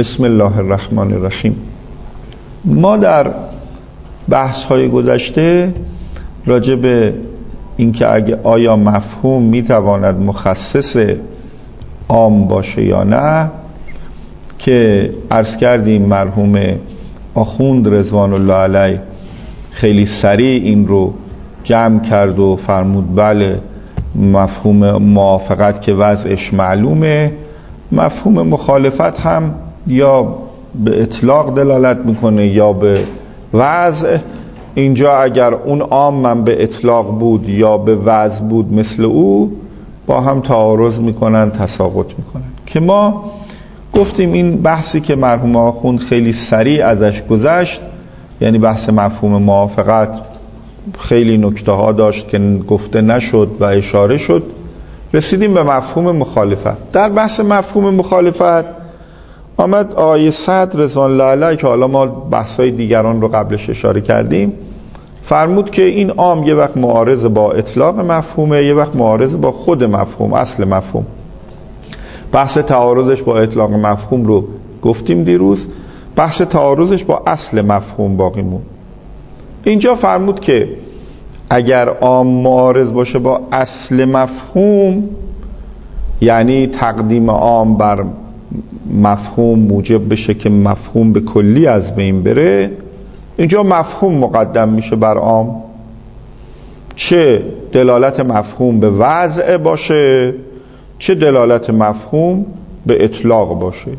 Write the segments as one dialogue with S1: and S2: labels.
S1: بسم الله الرحمن الرحیم. ما در بحث های گذشته راجع به اینکه آیا مفهوم میتواند مخصص عام باشه یا نه که عرض کردیم مرحوم آخوند رضوان الله علیه خیلی سریع این رو جمع کرد و فرمود بله مفهوم موافقت که وضعش معلومه، مفهوم مخالفت هم یا به اطلاق دلالت میکنه یا به وضع. اینجا اگر اون عام من به اطلاق بود یا به وضع بود مثل او با هم تعارض میکنن، تساقط میکنن. که ما گفتیم این بحثی که مرحوم آخوند خیلی سریع ازش گذشت، یعنی بحث مفهوم موافقت، خیلی نکته ها داشت که گفته نشد و اشاره شد. رسیدیم به مفهوم مخالفت. در بحث مفهوم مخالفت آمد آیه سعد رضوان الله علیه که حالا ما بحثای دیگران رو قبلش اشاره کردیم، فرمود که این عام یه وقت معارض با اطلاق مفهومه، یه وقت معارض با خود مفهوم، اصل مفهوم. بحث تعارضش با اطلاق مفهوم رو گفتیم دیروز، بحث تعارضش با اصل مفهوم باقی موند. اینجا فرمود که اگر عام معارض باشه با اصل مفهوم، یعنی تقدیم عام بر مفهوم موجب بشه که مفهوم به کلی از بین بره، اینجا مفهوم مقدم میشه بر عام، چه دلالت مفهوم به وضع باشه چه دلالت مفهوم به اطلاق باشه.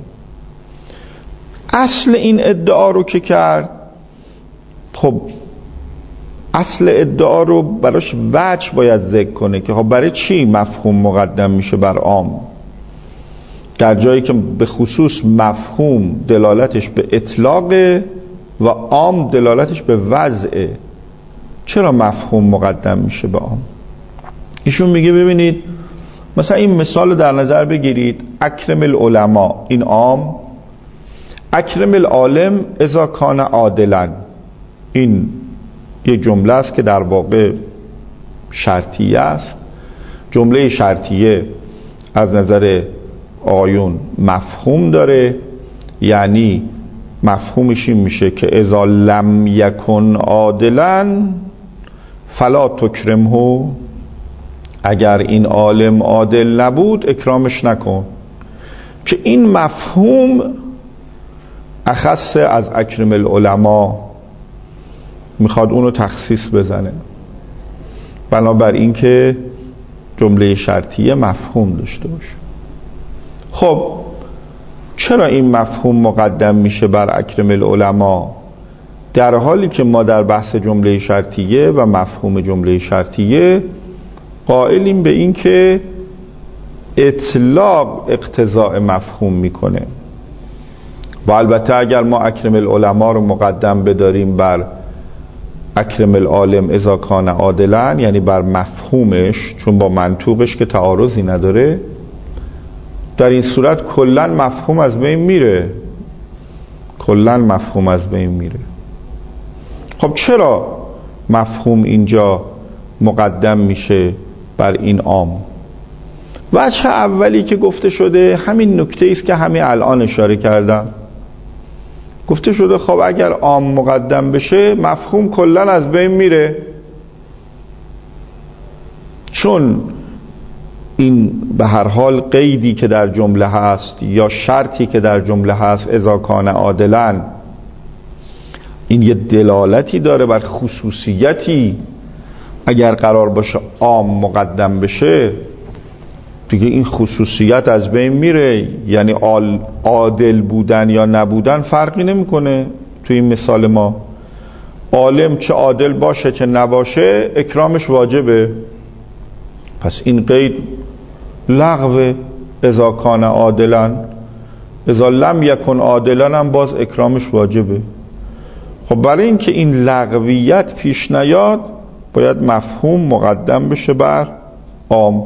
S1: اصل این ادعا رو که کرد، خب اصل ادعا رو براش وجه باید ذکر کنه که خب برای چی مفهوم مقدم میشه بر عام، در جایی که به خصوص مفهوم دلالتش به اطلاقه و عام دلالتش به وضعه، چرا مفهوم مقدم میشه به عام؟ ایشون میگه ببینید مثلا این مثال رو در نظر بگیرید، اکرم العلماء این عام، اکرم العالم اذا کان عادلا، این یک جمله است که در واقع شرطیه است. جمله شرطیه از نظر آیون مفهوم داره، یعنی مفهومش این میشه که اذا لم یکن عادلا فلا تکرمه، اگر این عالم عادل نبود اکرامش نکن. که این مفهوم اخص از اکرم العلماء، میخواد اونو تخصیص بزنه، بنابر این که جمله شرطیه مفهوم داشته باشه. خب چرا این مفهوم مقدم میشه بر اکرم العلماء، در حالی که ما در بحث جمله شرطیه و مفهوم جمله شرطیه قائلیم به این که اطلاق اقتضاء مفهوم میکنه؟ و البته اگر ما اکرم العلماء رو مقدم بداریم بر اکرم العالم اذا کان عادلا، یعنی بر مفهومش، چون با منطوقش که تعارضی نداره، در این صورت کلن مفهوم از بین میره، کلن مفهوم از بین میره. خب چرا مفهوم اینجا مقدم میشه بر این عام؟ وجه اولی که گفته شده همین نکته است که همین الان اشاره کردم. گفته شده خب اگر عام مقدم بشه مفهوم کلن از بین میره، چون این به هر حال قیدی که در جمله هست یا شرطی که در جمله هست اذا کان عادلا، این یه دلالتی داره بر خصوصیتی. اگر قرار باشه عام مقدم بشه دیگه این خصوصیت از بین میره، یعنی عادل بودن یا نبودن فرقی نمیکنه. توی این مثال ما عالم چه عادل باشه چه نباشه اکرامش واجبه، پس این قید لغو. اذا کان عادلا، اذا لم یکن عادلا هم باز اکرامش واجبه. خب برای اینکه این لغویت پیش نیاد باید مفهوم مقدم بشه بر عام.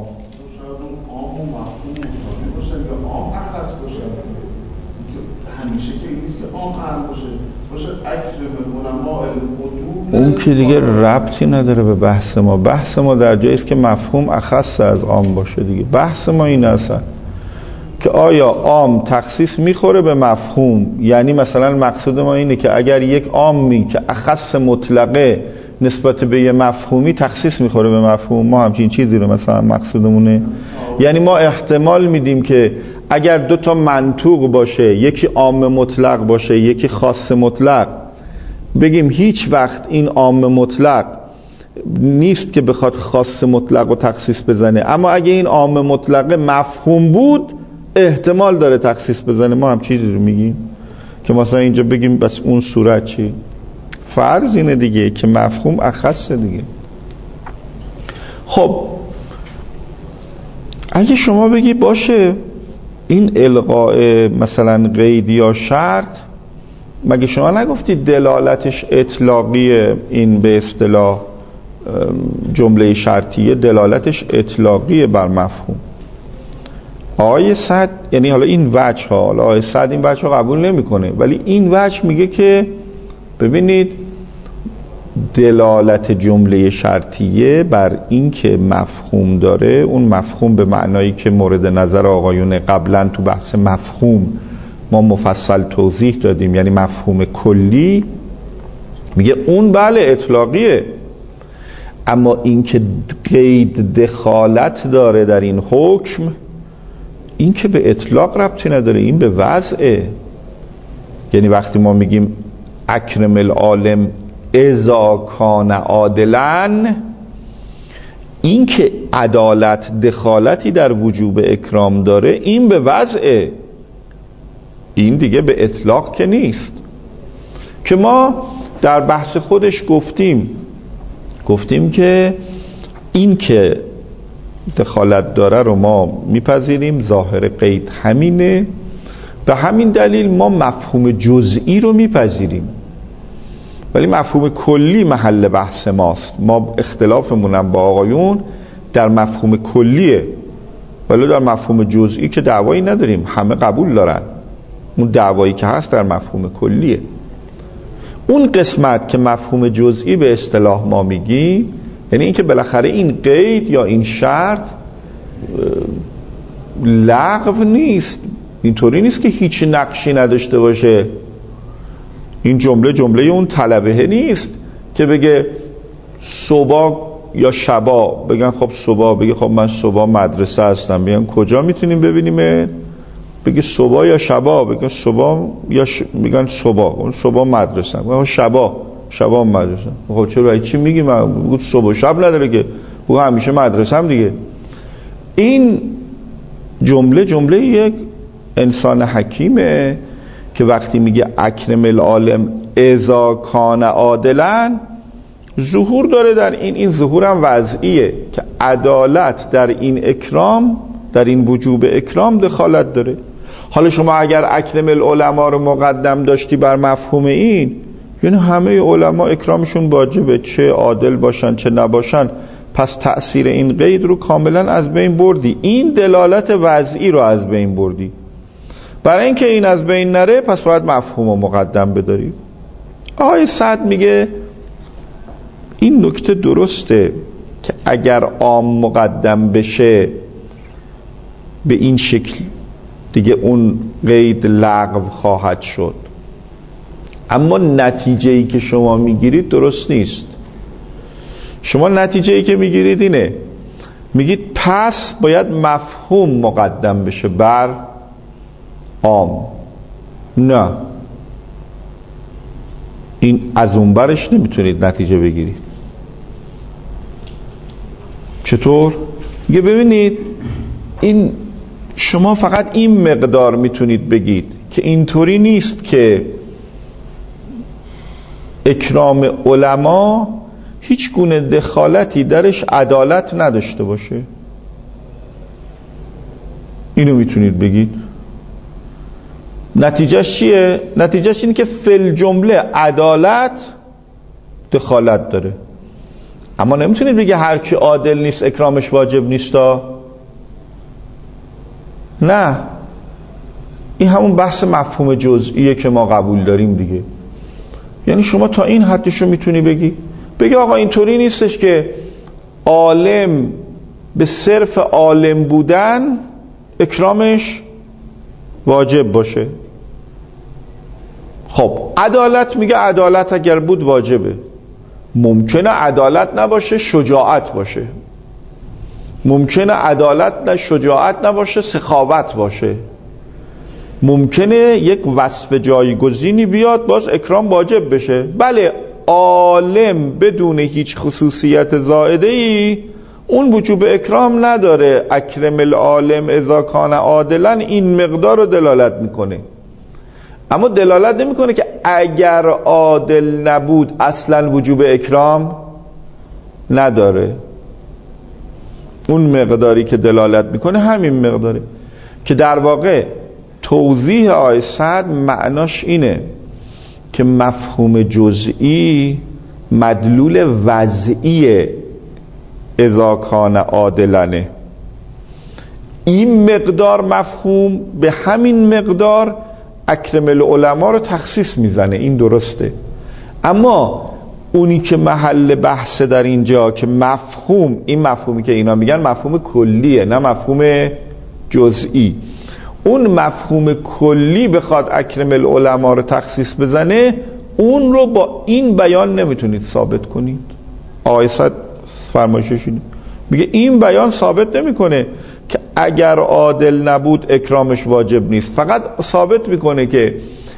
S1: اون که دیگه ربطی نداره به بحث ما. بحث ما در جایی است که مفهوم اخص از عام باشه دیگه. بحث ما این اصلا که آیا عام تخصیص میخوره به مفهوم. یعنی مثلا مقصود ما اینه که اگر یک عامی که اخص مطلقه نسبت به یه مفهومی تخصیص میخوره به مفهوم، ما همچین چیزی رو مثلا مقصودمونه. یعنی ما احتمال میدیم که اگر دو تا منطوق باشه، یکی عام مطلق باشه یکی خاص مطلق، بگیم هیچ وقت این عام مطلق نیست که بخواد خاص مطلق رو تخصیص بزنه، اما اگه این عام مطلق مفهوم بود احتمال داره تخصیص بزنه. ما هم چیزی رو میگیم که مثلا اینجا بگیم بس اون صورت چی؟ فرض اینه دیگه که مفهوم اخصه دیگه. خب اگه شما بگی باشه این الغاء مثلا قید یا شرط، مگه شما نگفتید دلالتش اطلاقیه؟ این به اصطلاح جمله شرطیه دلالتش اطلاقیه بر مفهوم. آیه صد، یعنی حالا این وجه ها، حالا آیه صد این وجه ها قبول نمیکنه، ولی این وجه میگه که ببینید دلالت جمله شرطیه بر این که مفهوم داره، اون مفهوم به معنایی که مورد نظر آقایون قبلا تو بحث مفهوم ما مفصل توضیح دادیم، یعنی مفهوم کلی، میگه اون بله اطلاقیه، اما این که قید دخالت داره در این حکم، این که به اطلاق ربطی نداره، این به وضعه. یعنی وقتی ما میگیم اکرم العالم اذا کان عادلاً، این که عدالت دخالتی در وجوب اکرام داره این به وضعه، این دیگه به اطلاق که نیست. که ما در بحث خودش گفتیم که این که دخالت داره رو ما میپذیریم، ظاهر قید همینه، به همین دلیل ما مفهوم جزئی رو میپذیریم، ولی مفهوم کلی محل بحث ماست. ما اختلافمونم با آقایون در مفهوم کلیه، ولی در مفهوم جزئی که دعوایی نداریم، همه قبول دارن. اون دعوایی که هست در مفهوم کلیه. اون قسمت که مفهوم جزئی به اصطلاح ما میگیم، یعنی این که بالاخره این قید یا این شرط لغو نیست، اینطوری نیست که هیچ نقشی نداشته باشه. این جمله اون طلبه نیست که بگه صبح یا شبا، بگن خب صبح، بگه خب من صبح مدرسه هستم، بگن کجا میتونیم ببینیم؟ بگه صبح یا شبا، بگن صبح یا میگن صبح، اون صبح مدرسه، بگن شبا مدرسه. خب چرا چی میگی؟ من بگو صبح و شب نداره که، بگو همیشه مدرسه هم دیگه. این جمله یک انسان حکیمه که وقتی میگه اکرم العالم اذا کان عادلاً، ظهور داره در این ظهور هم وضعیه که عدالت در این اکرام، در این وجوب اکرام دخالت داره. حالا شما اگر اکرم العلماء رو مقدم داشتی بر مفهوم این، یعنی همه علما اکرامشون واجبه، چه عادل باشن چه نباشن، پس تأثیر این قید رو کاملا از بین بردی، این دلالت وضعی رو از بین بردی. برای اینکه این از بین نره پس باید مفهوم رو مقدم بداری. آیه صد میگه این نکته درسته که اگر عام مقدم بشه به این شکل دیگه اون قید لغو خواهد شد، اما نتیجه‌ای که شما میگیرید درست نیست. شما نتیجه‌ای که میگیرید اینه، میگید پس باید مفهوم مقدم بشه بر عام. نه، این از اون برش نمیتونید نتیجه بگیرید. چطور؟ میگه ببینید این شما فقط این مقدار میتونید بگید که اینطوری نیست که اکرام علما هیچ گونه دخالتی درش عدالت نداشته باشه. اینو میتونید بگید. نتیجهش چیه؟ نتیجهش اینه که فل جمله عدالت دخالت داره، اما نمیتونید بگه هر کی عادل نیست اکرامش واجب نیستا. نه، این همون بحث مفهوم جزئیه که ما قبول داریم دیگه. یعنی شما تا این حدشو میتونی بگی آقا اینطوری نیستش که عالم به صرف عالم بودن اکرامش واجب باشه. خب عدالت میگه عدالت اگر بود واجبه. ممکنه عدالت نباشه شجاعت باشه، ممکنه عدالت نه شجاعت نباشه سخاوت باشه، ممکنه یک وصف جایگزینی بیاد باز اکرام واجب بشه. بله عالم بدون هیچ خصوصیت زائده‌ای اون وجوب اکرام نداره. اکرم العالم اذا کان عادلا این مقدار رو دلالت میکنه، اما دلالت نمیکنه که اگر عادل نبود اصلا وجوب اکرام نداره. اون مقداری که دلالت میکنه همین مقداره که در واقع توضیح آیه 100 معناش اینه که مفهوم جزئی مدلول وضعی اذا کان عادلانه. این مقدار مفهوم به همین مقدار اکرم العلماء رو تخصیص میزنه، این درسته. اما اونی که محل بحث در اینجا که مفهوم، این مفهومی که اینا میگن مفهوم کلیه نه مفهوم جزئی. اون مفهوم کلی بخواد اکرم العلماء رو تخصیص بزنه، اون رو با این بیان نمیتونید ثابت کنید. آیه 100 فرمایشش اینه، میگه این بیان ثابت نمیکنه که اگر عادل نبود اکرامش واجب نیست، فقط ثابت میکنه که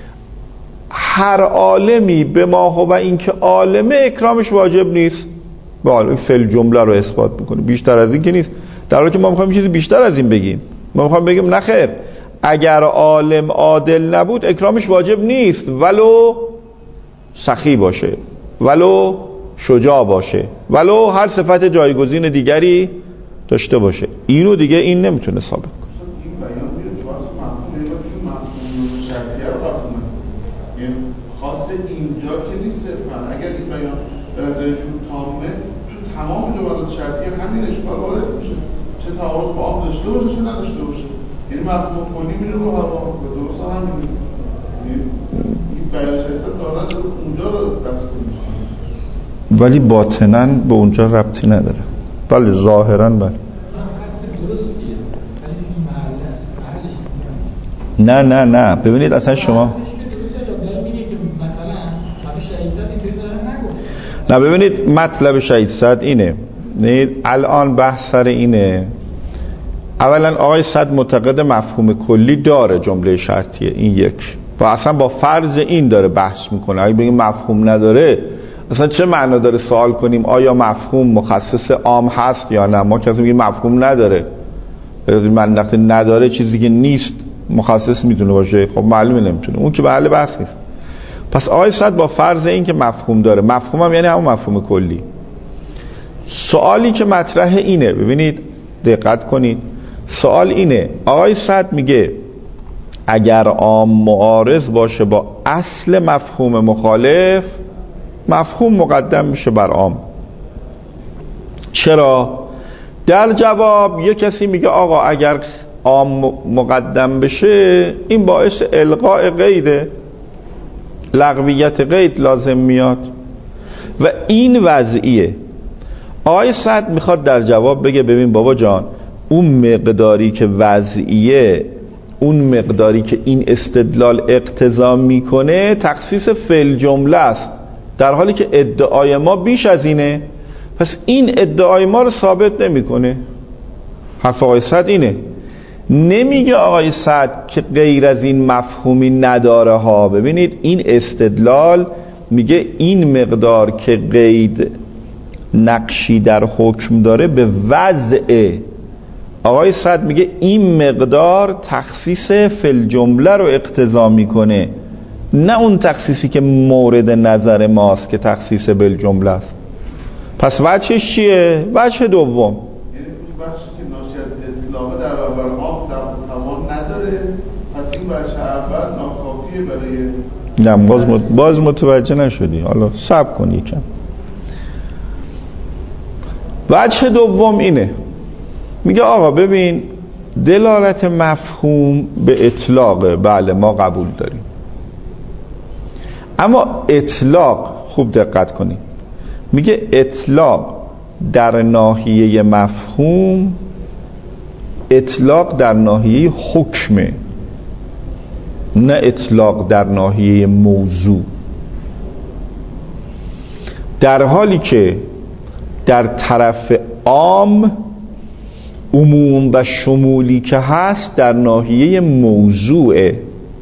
S1: هر عالمی به ما هو این که عالمه اکرامش واجب نیست. بله فعل جمله رو اثبات میکنه، بیشتر از این که نیست. در حالی که ما میخوایم چیزی بیشتر از این بگیم، ما میخوایم بگیم نه خیر، اگر عالم عادل نبود اکرامش واجب نیست ولو سخی باشه، ولو شجاع باشه، ولو هر صفت جایگزین دیگری داشته باشه. اینو دیگه این نمیتونه ثابت کنه.
S2: این بیان میره تو اصل مفهوم چون مفهوم شرطیه رو بخونه، یعنی خاص اینجا که نیست صرفا. اگر این بیان به نظرشون تامه، تو تمام جملات شرطیه همین اشکال وارد میشه، چه تعارض با عام داشته باشه چه نداشته باشه. یعنی مفهوم کلی میره رو هوا و درست همین. این بیانش اصلا دارد اونجا رو دستگیر میشه،
S1: ولی باطناً به اونجا ربطی نداره. بله ظاهراً بله. نه ببینید اصلا شما نه ببینید مطلب شهید صد اینه، الان بحث سر اینه. اولا آقای صد معتقد مفهوم کلی داره جمله شرطیه، این یک، و اصلا با فرض این داره بحث میکنه. اگه بگیم مفهوم نداره اصلا چه معنا داره سوال کنیم آیا مفهوم مخصص عام هست یا نه؟ ما کسی میگه مفهوم نداره، من وقتی نداره چیزی که نیست مخصص میتونه باشه، خب معلومه نمیتونه، اون که به حل بحث نیست. پس آقای صد با فرض این که مفهوم داره، مفهوم هم یعنی همون مفهوم کلی. سوالی که مطرح اینه، ببینید دقت کنید، سوال اینه آقای صد میگه اگر عام معارض باشه با اصل مفهوم مخالف، مفهوم مقدم میشه بر عام. چرا؟ در جواب یک کسی میگه آقا اگر عام مقدم بشه این باعث الغاء قیده، لغویت قید لازم میاد و این وضعیه. آقای سعد میخواد در جواب بگه ببین بابا جان، اون مقداری که وضعیه، اون مقداری که این استدلال اقتضا میکنه تخصیص فعل جمله است، در حالی که ادعای ما بیش از اینه. پس این ادعای ما رو ثابت نمیکنه. حرف آقای سعد اینه، نمیگه آقای سعد که غیر از این مفهومی نداره ها. ببینید این استدلال میگه این مقدار که قید نقشی در حکم داره به وضع. آقای سعد میگه این مقدار تخصیص فل جمله رو اقتضا میکنه، نه اون تخصیصی که مورد نظر ماست که تخصیص بالجمله است. پس وجهش چیه؟ وجه دوم،
S2: یعنی اون بخشی که ناشی از اطلاقه در اول عام توان نداره، پس این وجه اول ناکافیه برای
S1: نه. باز متوجه نشدی، حالا صبر کن یکم. وجه دوم اینه، میگه آقا ببین دلالت مفهوم به اطلاقه، بله ما قبول داریم، اما اطلاق، خوب دقت کنید، میگه اطلاق در ناحیه مفهوم، اطلاق در ناحیه حکمه. نه اطلاق در ناحیه موضوع. در حالی که در طرف عام عموم و شمولی که هست در ناحیه موضوعه.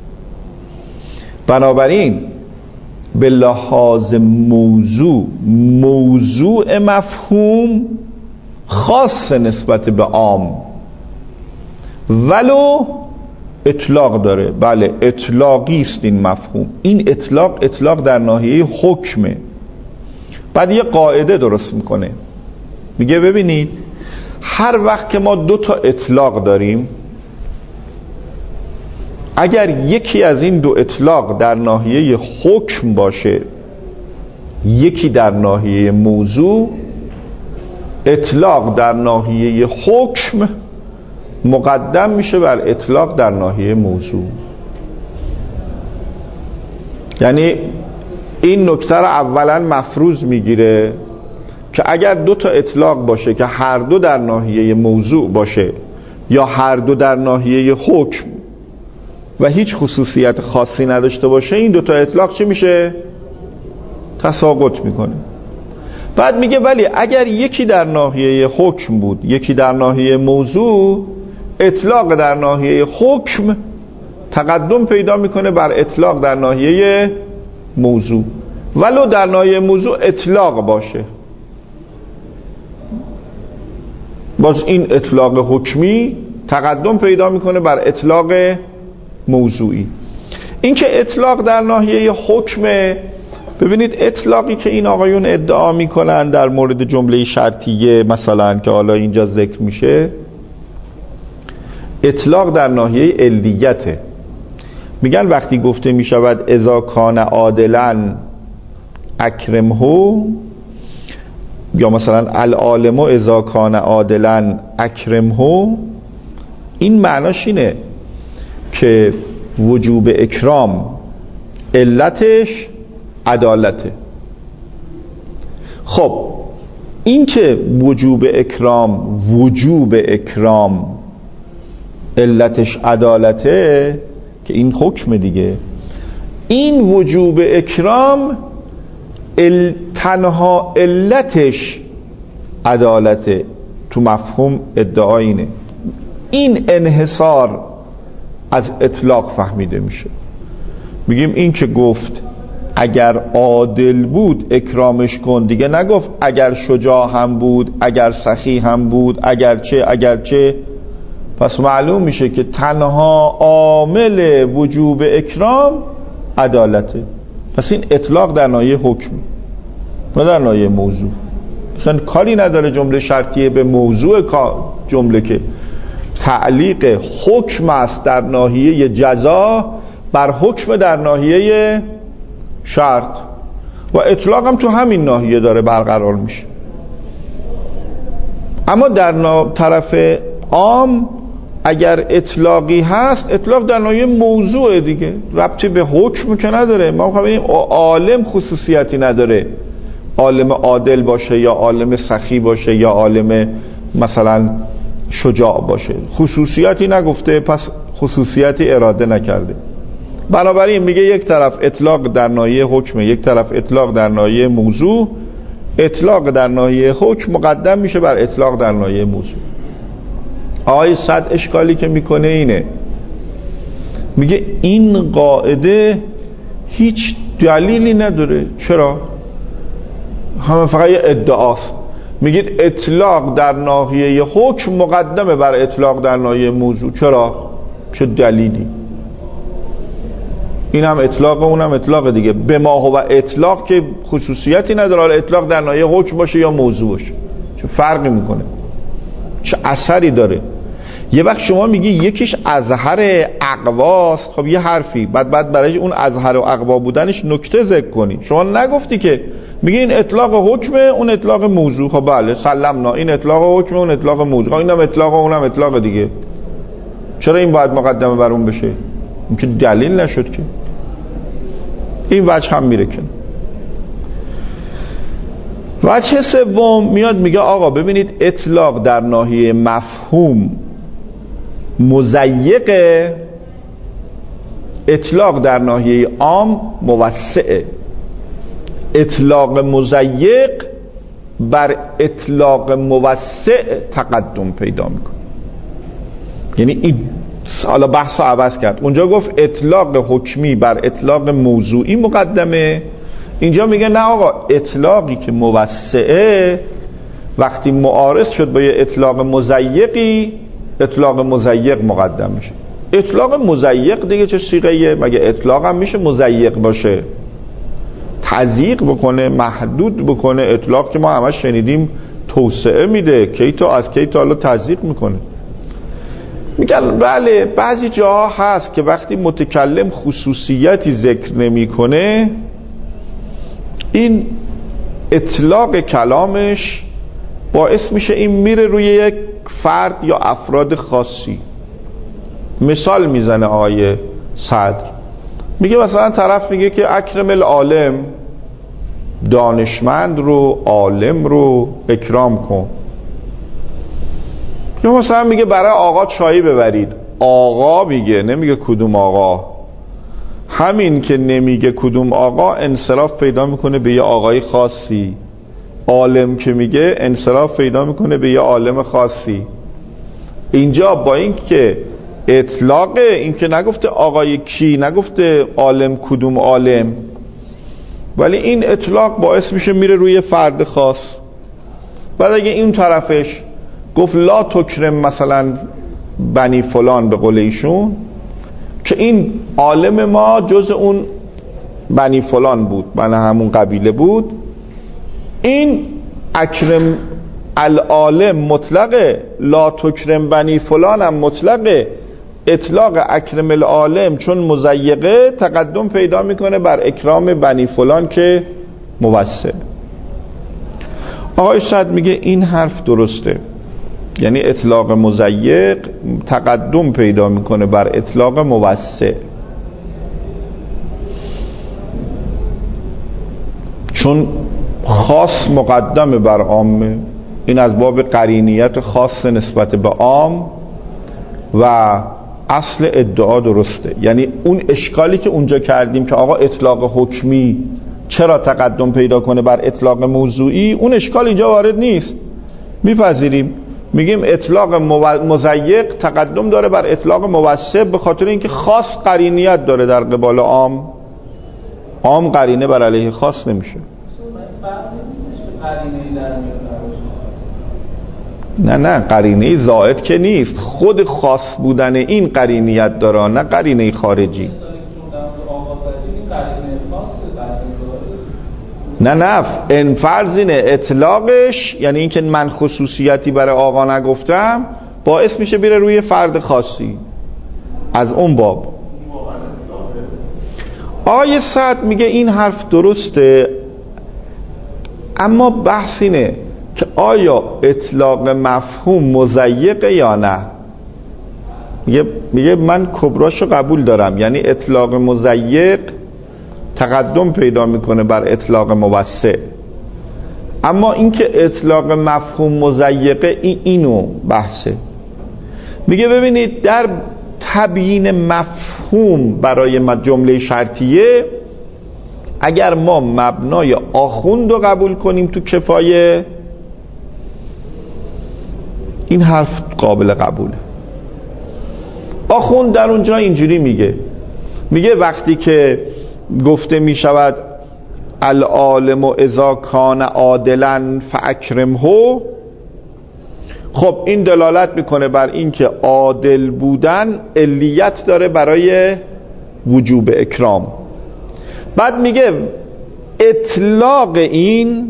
S1: بنابراین به لحاظ موضوع مفهوم خاص نسبت به عام، ولو اطلاق داره. بله اطلاقی است این مفهوم. این اطلاق در ناحیه حکمه. بعد یه قاعده درست میکنه، میگه ببینید هر وقت که ما 2 تا اطلاق داریم، اگر یکی از این 2 اطلاق در ناحیه حکم باشه، یکی در ناحیه موضوع، اطلاق در ناحیه حکم مقدم میشه بر اطلاق در ناحیه موضوع. یعنی این نکته رو اولا مفروض میگیره که اگر 2 تا اطلاق باشه که هر دو در ناحیه موضوع باشه یا هر دو در ناحیه حکم و هیچ خصوصیت خاصی نداشته باشه، این 2 تا اطلاق چی میشه؟ تساقط میکنه. بعد میگه ولی اگر یکی در ناحیه حکم بود یکی در ناحیه موضوع، اطلاق در ناحیه حکم تقدم پیدا میکنه بر اطلاق در ناحیه موضوع، ولو در ناحیه موضوع اطلاق باشه. باز این اطلاق حکمی تقدم پیدا میکنه بر اطلاق موضوعی. این که اطلاق در ناحیه حکمه، ببینید اطلاقی که این آقایون ادعا میکنن در مورد جمله شرطیه مثلا که حالا اینجا ذکر میشه، اطلاق در ناحیه علیته. میگن وقتی گفته میشود اذا کان عادلا اکرمه، یا مثلا العالم اذا کان عادلا اکرمه، این معناش اینه که وجوب اکرام علتش عدالته. خب این که وجوب اکرام علتش عدالته، که این حکم دیگه، این وجوب اکرام تنها علتش عدالته. تو مفهوم ادعا اینه. این انحصار از اطلاق فهمیده میشه. میگیم این که گفت اگر عادل بود اکرامش کن، دیگه نگفت اگر شجاع هم بود، اگر سخی هم بود، اگرچه. پس معلوم میشه که تنها عامل وجوب اکرام عدالته. پس این اطلاق در ناحیه حکم نه در ناحیه موضوع. مثلا کاری نداره جمله شرطیه به موضوع جمله، که تعلیق حکم است در ناحیه جزا بر حکم در ناحیه شرط، و اطلاق هم تو همین ناحیه داره برقرار میشه. اما در طرف عام اگر اطلاقی هست، اطلاق در ناحیه موضوع دیگه، ربطی به حکم که نداره. ما ببینیم عالم خصوصیتی نداره، عالم عادل باشه یا عالم سخی باشه یا عالم مثلا شجاع باشه، خصوصیتی نگفته، پس خصوصیتی اراده نکرده. بنابراین میگه یک طرف اطلاق در ناحیه حکم، یک طرف اطلاق در ناحیه موضوع. اطلاق در ناحیه حکم مقدم میشه بر اطلاق در ناحیه موضوع. آقای صد اشکالی که میکنه اینه، میگه این قاعده هیچ دلیلی نداره. چرا؟ همه فقط یه ادعاست. میگید اطلاق در ناحیه حکم مقدمه بر اطلاق در ناحیه موضوع. چرا؟ چه دلیلی؟ این هم اطلاق و اون هم اطلاق دیگه. به ما هو اطلاق که خصوصیتی نداره، حالا اطلاق در ناحیه حکم باشه یا موضوع باشه، چه فرقی میکنه؟ چه اثری داره؟ یه وقت شما میگی یکیش اظهر اقواست، خب یه حرفی بعد برای اون اظهر و اقوا بودنش نکته ذکر کنی. شما نگفتی که، میگی این اطلاق حکمه اون اطلاق موضوع. خب بله سلمنا، این اطلاق حکمه اون اطلاق موضوع. خب اینم اطلاق و اونم اطلاق دیگه. چرا این باید مقدمه بر اون بشه؟ این که دلیل نشد که. این وجه هم میره که. وجه سوم میاد میگه آقا ببینید اطلاق در ناحیه مفهوم مضیقه، اطلاق در ناحیه عام موسعه، اطلاق مضیق بر اطلاق موسع تقدم پیدا میکنه. یعنی این حالا بحث رو عوض کرد، اونجا گفت اطلاق حکمی بر اطلاق موضوعی مقدمه، اینجا میگه نه آقا، اطلاقی که موسعه وقتی معارض شد با یه اطلاق مضیقی، اطلاق مضیق مقدم میشه. اطلاق مضیق دیگه چه صیغه‌ایه؟ مگه اطلاق هم میشه مضیق باشه؟ تضییق بکنه، محدود بکنه. اطلاق که ما همش شنیدیم توسعه میده، کی تا از کی تا حالا تضییق میکنه. میگن بله بعضی جاها هست که وقتی متکلم خصوصیتی ذکر نمیکنه، این اطلاق کلامش باعث میشه این میره روی یک فرد یا افراد خاصی. مثال میزنه آقای صدر، میگه مثلا طرف میگه که اکرم العالم، دانشمند رو، عالم رو اکرام کن. یا مثلا میگه برای آقا چایی ببرید. آقا میگه، نمیگه کدوم آقا. همین که نمیگه کدوم آقا انصراف پیدا میکنه به یه آقای خاصی. عالم که میگه انصراف پیدا میکنه به یه عالم خاصی. اینجا با این که اطلاق، این که نگفته آقای کی، نگفته عالم کدوم عالم، ولی این اطلاق باعث میشه میره روی فرد خاص. بعد اگه این طرفش گفت لا تکرم مثلا بنی فلان به قول ایشون، که این عالم ما جز اون بنی فلان بود، بنی همون قبیله بود، این اکرم العالم مطلقه، لا تکرم بنی فلان هم مطلقه. اطلاق اکرم العالم چون مضیقه تقدم پیدا میکنه بر اکرام بنی فلان که موسع. آقای صدر میگه این حرف درسته، یعنی اطلاق مضیق تقدم پیدا میکنه بر اطلاق موسع، چون خاص مقدم بر عامه. این از باب قرینیت خاص نسبت به عام و اصل ادعا درسته. یعنی اون اشکالی که اونجا کردیم که آقا اطلاق حکمی چرا تقدم پیدا کنه بر اطلاق موضوعی، اون اشکال اینجا وارد نیست، میپذیریم. میگیم اطلاق مضیق تقدم داره بر اطلاق موسع به خاطر اینکه خاص قرینیت داره در قبال عام. عام قرینه بر علیه خاص نمیشه. نه قرینه زائد که نیست، خود خاص بودن این قرینیت داره، نه قرینه خارجی. نه این فرض اینه اطلاقش، یعنی اینکه من خصوصیتی برای آقا نگفتم باعث میشه بیره روی فرد خاصی. از اون باب آقای سعد میگه این حرف درسته، اما بحث اینه که آیا اطلاق مفهوم مضیقه یا نه. میگه من کبراشو قبول دارم، یعنی اطلاق مضیق تقدم پیدا میکنه بر اطلاق موسع، اما اینکه اطلاق مفهوم مضیقه اینو بحثه. میگه ببینید در تبیین مفهوم برای جمله شرطیه، اگر ما مبنای آخوند رو قبول کنیم تو کفایه، این حرف قابل قبوله. آخوند در اونجا اینجوری میگه وقتی که گفته میشود العالم اذا کان عادلا فاکرمه، خب این دلالت میکنه بر این که عادل بودن علیت داره برای وجوب اکرام. بعد میگه اطلاق این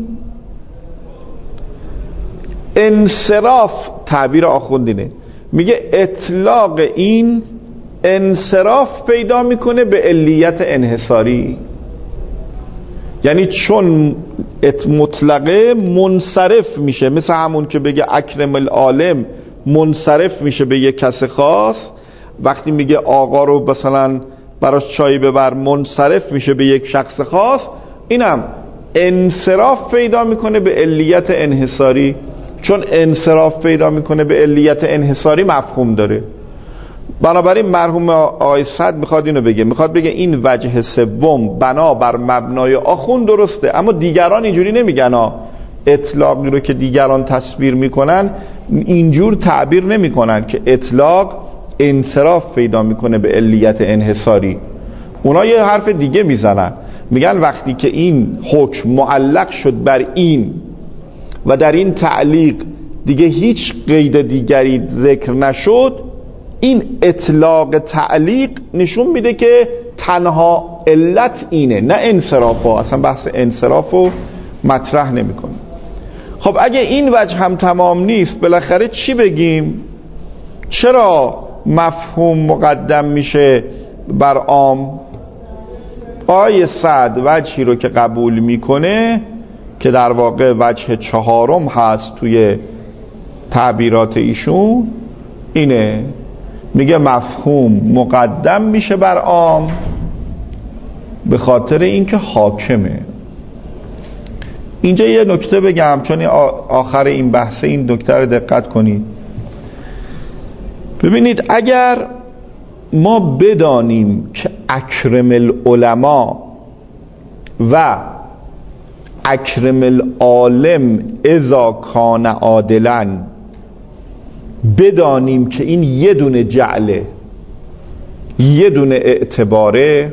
S1: انصراف، تعبیر آخوندینه، میگه اطلاق این انصراف پیدا میکنه به علیت انحصاری، یعنی چون مطلقه منصرف میشه، مثل همون که بگه اکرم العالم منصرف میشه به یک کس خاص، وقتی میگه آقا رو مثلا براش چای ببر منصرف میشه به یک شخص خاص، اینم انصراف پیدا میکنه به علیت انحصاری. چون انصراف پیدا میکنه به علیت انحصاری مفهوم داره. بنابراین مرحوم آقای صدر میخواد اینو بگه، میخواد بگه این وجه سوم بنا بر مبنای آخوند درسته، اما دیگران اینجوری نمیگن اطلاقی رو که دیگران تصویر میکنن اینجور تعبیر نمیکنن که اطلاق انصراف پیدا میکنه به علیت انحصاری. اونا یه حرف دیگه میزنن، میگن وقتی که این حکم معلق شد بر این و در این تعلیق دیگه هیچ قید دیگری ذکر نشد، این اطلاق تعلیق نشون میده که تنها علت اینه، نه انصرافا. اصلا بحث انصرافو مطرح نمیکنه. خب اگه این وجه هم تمام نیست، بالاخره چی بگیم؟ چرا مفهوم مقدم میشه بر عام؟ آیه صد وجهی رو که قبول میکنه که در واقع وجه چهارم هست توی تعبیرات ایشون، اینه، میگه مفهوم مقدم میشه بر عام به خاطر اینکه حاکمه. اینجا یه نکته بگم، چون آخر این بحثه این نکته رو دقت کنید. ببینید اگر ما بدانیم که اکرم العلماء و اکرم العالم اذا کان عادلا، بدانیم که این یه دونه جعله، یه دونه اعتباره،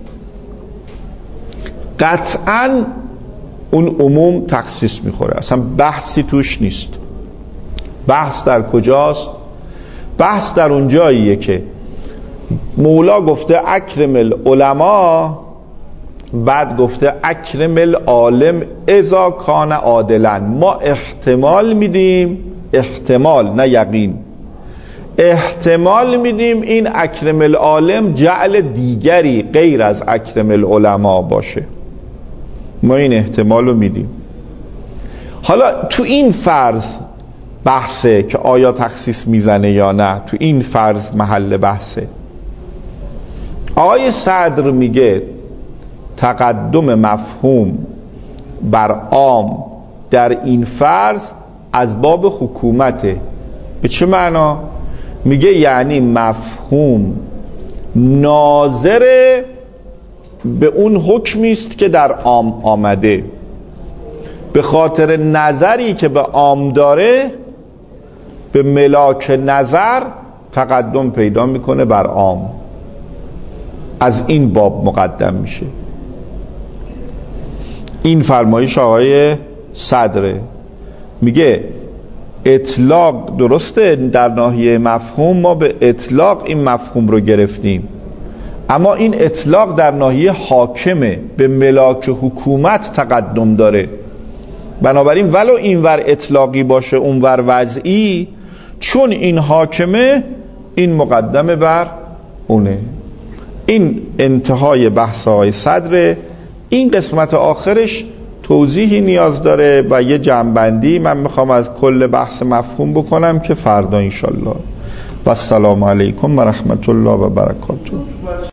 S1: قطعاً اون عموم تخصیص میخوره، اصلا بحثی توش نیست. بحث در کجاست؟ بحث در اون جاییه که مولا گفته اکرم العلماء، بعد گفته اکرم العالم اذا کان عادلا. ما احتمال میدیم، احتمال نه یقین، احتمال میدیم این اکرم العالم جعل دیگری غیر از اکرم العلماء باشه، ما این احتمال رو میدیم. حالا تو این فرض بحثه که آیا تخصیص میزنه یا نه، تو این فرض محل بحثه. آقای صدر میگه تقدم مفهوم بر عام در این فرض از باب حکومته. به چه معنا؟ میگه یعنی مفهوم ناظر به اون حکمی است که در عام آمده، به خاطر نظری که به عام داره به ملاک نظر تقدم پیدا میکنه بر عام، از این باب مقدم میشه. این فرمایش آقای صدره. میگه اطلاق درسته در ناحیه مفهوم، ما به اطلاق این مفهوم رو گرفتیم، اما این اطلاق در ناحیه حاکمه، به ملاک حکومت تقدم داره. بنابراین ولو اینور اطلاقی باشه اونور وضعی، چون این حاکمه این مقدمه بر اونه. این انتهای بحث های صدره. این قسمت آخرش توضیحی نیاز داره و یه جمع‌بندی من میخوام از کل بحث مفهوم بکنم که فردا انشالله. و السلام علیکم و رحمت الله و برکاته.